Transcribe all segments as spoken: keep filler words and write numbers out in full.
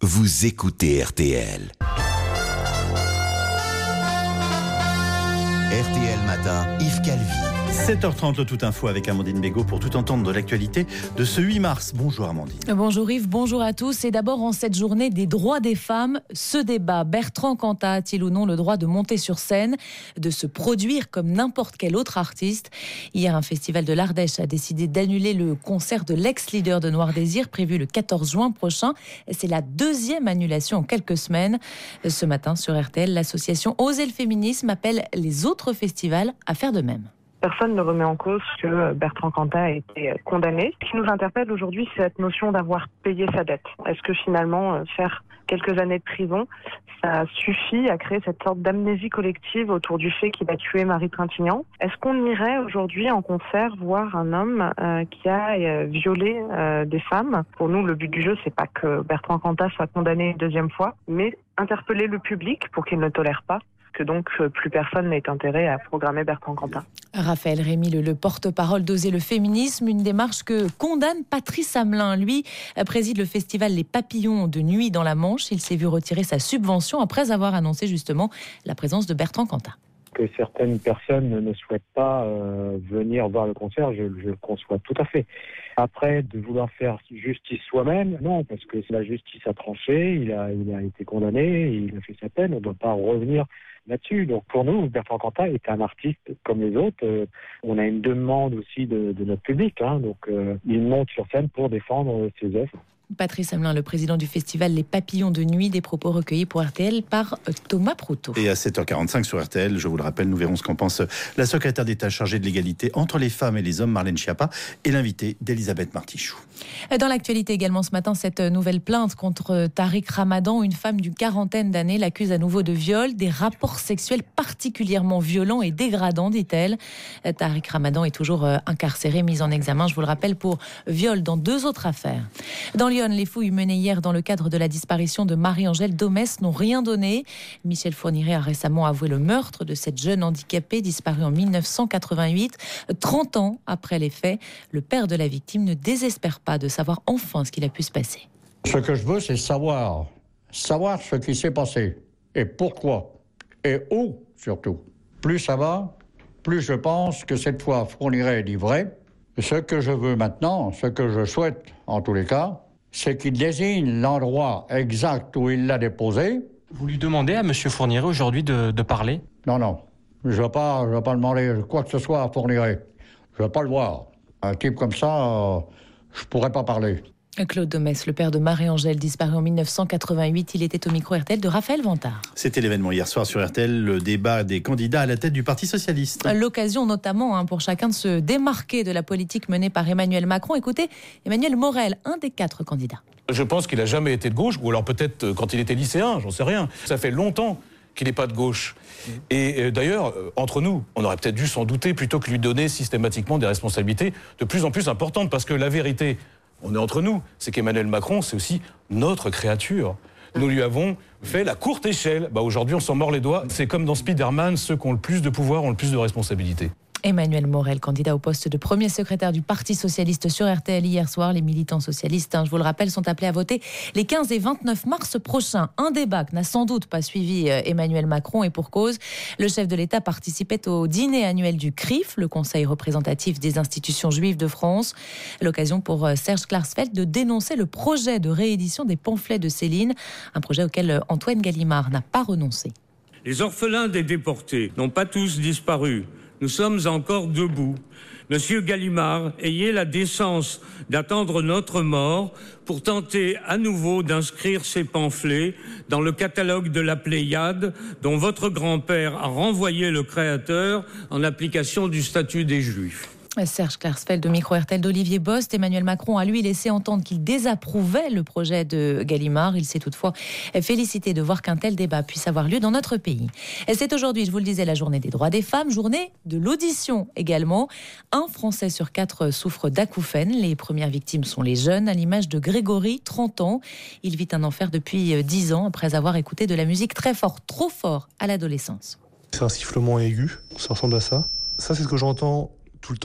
vous écoutez R T L. R T L Matin, Yves Calvi. sept heures trente, le Tout Info avec Amandine Bégaud pour tout entendre de l'actualité de ce huit mars. Bonjour Amandine. Bonjour Yves, bonjour à tous. Et d'abord, en cette journée des droits des femmes, ce débat, Bertrand Cantat a-t-il ou non le droit de monter sur scène, de se produire comme n'importe quel autre artiste? Hier, un festival de l'Ardèche a décidé d'annuler le concert de l'ex-leader de Noir Désir prévu le quatorze juin prochain. C'est la deuxième annulation en quelques semaines. Ce matin, sur R T L, l'association Oser le féminisme appelle les autres festivals à faire de même. Personne ne remet en cause que Bertrand Cantat a été condamné. Ce qui nous interpelle aujourd'hui, c'est cette notion d'avoir payé sa dette. Est-ce que finalement, faire quelques années de prison, ça suffit à créer cette sorte d'amnésie collective autour du fait qu'il a tué Marie Trintignant? Est-ce qu'on irait aujourd'hui en concert voir un homme euh, qui a euh, violé euh, des femmes? Pour nous, le but du jeu, c'est pas que Bertrand Cantat soit condamné une deuxième fois, mais interpeller le public pour qu'il ne tolère pas que donc plus personne n'ait intérêt à programmer Bertrand Cantat. Raphaël Rémy, le, le porte-parole d'Oser le féminisme, une démarche que condamne Patrice Hamelin. Lui préside le festival Les Papillons de Nuit dans la Manche. Il s'est vu retirer sa subvention après avoir annoncé justement la présence de Bertrand Cantat. Que certaines personnes ne souhaitent pas euh, venir voir le concert, je, je le conçois tout à fait. Après, de vouloir faire justice soi-même, non, parce que la justice a tranché, il a, il a été condamné, il a fait sa peine, on ne doit pas revenir là-dessus. Donc pour nous, Bertrand Cantat est un artiste comme les autres. Euh, on a une demande aussi de, de notre public, hein, donc euh, il monte sur scène pour défendre ses œuvres. Patrice Hamelin, le président du festival Les Papillons de Nuit, des propos recueillis pour R T L par Thomas Proutot. Et à sept heures quarante-cinq sur R T L, je vous le rappelle, nous verrons ce qu'en pense la secrétaire d'État chargée de l'égalité entre les femmes et les hommes, Marlène Schiappa, et l'invité d'Elisabeth Martichoux. Dans l'actualité également ce matin, cette nouvelle plainte contre Tariq Ramadan, une femme d'une quarantaine d'années, l'accuse à nouveau de viol, des rapports sexuels particulièrement violents et dégradants, dit-elle. Tariq Ramadan est toujours incarcéré, mis en examen, je vous le rappelle, pour viol dans deux autres affaires. Dans Lyon, les fouilles menées hier dans le cadre de la disparition de Marie-Angèle Domès n'ont rien donné. Michel Fourniret a récemment avoué le meurtre de cette jeune handicapée disparue en mille neuf cent quatre-vingt-huit. trente ans après les faits, le père de la victime ne désespère pas de savoir enfin ce qu'il a pu se passer. Ce que je veux, c'est savoir. Savoir ce qui s'est passé. Et pourquoi. Et où, surtout. Plus ça va, plus je pense que cette fois Fourniret dit vrai. Ce que je veux maintenant, ce que je souhaite en tous les cas, c'est qu'il désigne l'endroit exact où il l'a déposé. Vous lui demandez à M. Fourniret aujourd'hui de, de parler? Non, non. Je ne vais pas, je vais pas demander quoi que ce soit à Fourniret. Je ne vais pas le voir. Un type comme ça, euh, je ne pourrais pas parler. Claude Domès, le père de Marie-Angèle, disparu en mille neuf cent quatre-vingt-huit. Il était au micro R T L de Raphaël Vantard. C'était l'événement hier soir sur R T L, le débat des candidats à la tête du Parti Socialiste. L'occasion notamment hein, pour chacun de se démarquer de la politique menée par Emmanuel Macron. Écoutez, Emmanuel Morel, un des quatre candidats. Je pense qu'il n'a jamais été de gauche, ou alors peut-être quand il était lycéen, j'en sais rien. Ça fait longtemps qu'il n'est pas de gauche. Et euh, d'ailleurs, euh, entre nous, on aurait peut-être dû s'en douter plutôt que lui donner systématiquement des responsabilités de plus en plus importantes. Parce que la vérité, on est entre nous, c'est qu'Emmanuel Macron, c'est aussi notre créature. Nous lui avons fait la courte échelle. Bah, aujourd'hui, on s'en mord les doigts. C'est comme dans Spider-Man, ceux qui ont le plus de pouvoir ont le plus de responsabilités. Emmanuel Morel, candidat au poste de premier secrétaire du Parti Socialiste sur R T L hier soir. Les militants socialistes, hein, je vous le rappelle, sont appelés à voter les quinze et vingt-neuf mars prochains. Un débat que n'a sans doute pas suivi Emmanuel Macron et pour cause. Le chef de l'État participait au dîner annuel du C R I F, le Conseil représentatif des institutions juives de France. L'occasion pour Serge Klarsfeld de dénoncer le projet de réédition des pamphlets de Céline, un projet auquel Antoine Gallimard n'a pas renoncé. Les orphelins des déportés n'ont pas tous disparu. Nous sommes encore debout. Monsieur Gallimard, ayez la décence d'attendre notre mort pour tenter à nouveau d'inscrire ces pamphlets dans le catalogue de la Pléiade dont votre grand-père a renvoyé le créateur en application du statut des Juifs. Serge Klarsfeld au micro R T L d'Olivier Bost. Emmanuel Macron a lui laissé entendre qu'il désapprouvait le projet de Gallimard. Il s'est toutefois félicité de voir qu'un tel débat puisse avoir lieu dans notre pays. Et c'est aujourd'hui, je vous le disais, la journée des droits des femmes, journée de l'audition également. Un Français sur quatre souffre d'acouphènes. Les premières victimes sont les jeunes, à l'image de Grégory, trente ans. Il vit un enfer depuis dix ans après avoir écouté de la musique très fort, trop fort à l'adolescence. C'est un sifflement aigu, ça ressemble à ça. Ça, c'est ce que j'entends tout le temps,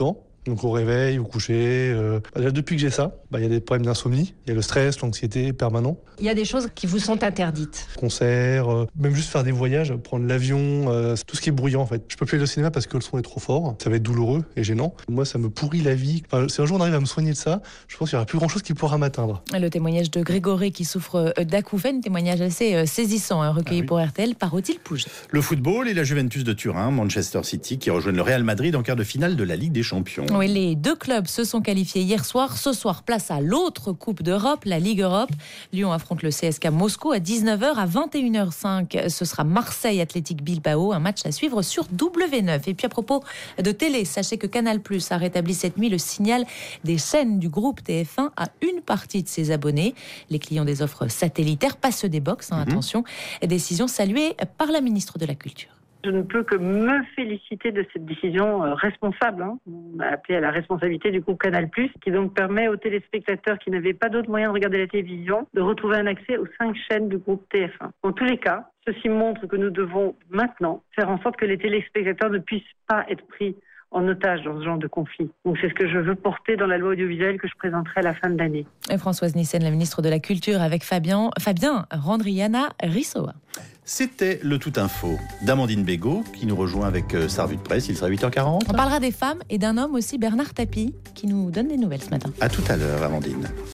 Donc au réveil, au coucher. Euh, bah, depuis que j'ai ça, bah, y a des problèmes d'insomnie, il y a le stress, l'anxiété permanent. Il y a des choses qui vous sont interdites. Concerts, euh, même juste faire des voyages, prendre l'avion, euh, tout ce qui est bruyant en fait. Je peux plus aller au cinéma parce que le son est trop fort, ça va être douloureux et gênant. Moi ça me pourrit la vie. Enfin, si un jour on arrive à me soigner de ça, je pense qu'il n'y aura plus grand chose qui pourra m'atteindre. Le témoignage de Grégory qui souffre d'acouphènes, témoignage assez saisissant, hein, recueilli ah oui. pour R T L par Odile Pouget. Le football et la Juventus de Turin, Manchester City qui rejoignent le Real Madrid en quart de finale de la Ligue des Champions. Oui, les deux clubs se sont qualifiés hier soir. Ce soir, place à l'autre Coupe d'Europe, la Ligue Europe. Lyon affronte le C S K Moscou à dix-neuf heures. À vingt et une heures cinq, ce sera Marseille Athletic Bilbao, un match à suivre sur W neuf. Et puis à propos de télé, sachez que Canal+ a rétabli cette nuit le signal des chaînes du groupe T F un à une partie de ses abonnés. Les clients des offres satellitaires, pas ceux des box, hein, mmh. attention. Décision saluée par la ministre de la Culture. Je ne peux que me féliciter de cette décision euh, responsable. Hein. On a appelé à la responsabilité du groupe Canal+, qui donc permet aux téléspectateurs qui n'avaient pas d'autre moyen de regarder la télévision de retrouver un accès aux cinq chaînes du groupe T F un. En tous les cas, ceci montre que nous devons maintenant faire en sorte que les téléspectateurs ne puissent pas être pris en otage dans ce genre de conflit. Donc c'est ce que je veux porter dans la loi audiovisuelle que je présenterai à la fin de l'année. Et Françoise Nyssen, la ministre de la Culture, avec Fabien, Fabien Randriana Rissoa. C'était le Tout Info d'Amandine Bégaud qui nous rejoint avec sa revue de presse. Il sera huit heures quarante. On parlera des femmes et d'un homme aussi, Bernard Tapie, qui nous donne des nouvelles ce matin. À tout à l'heure, Amandine.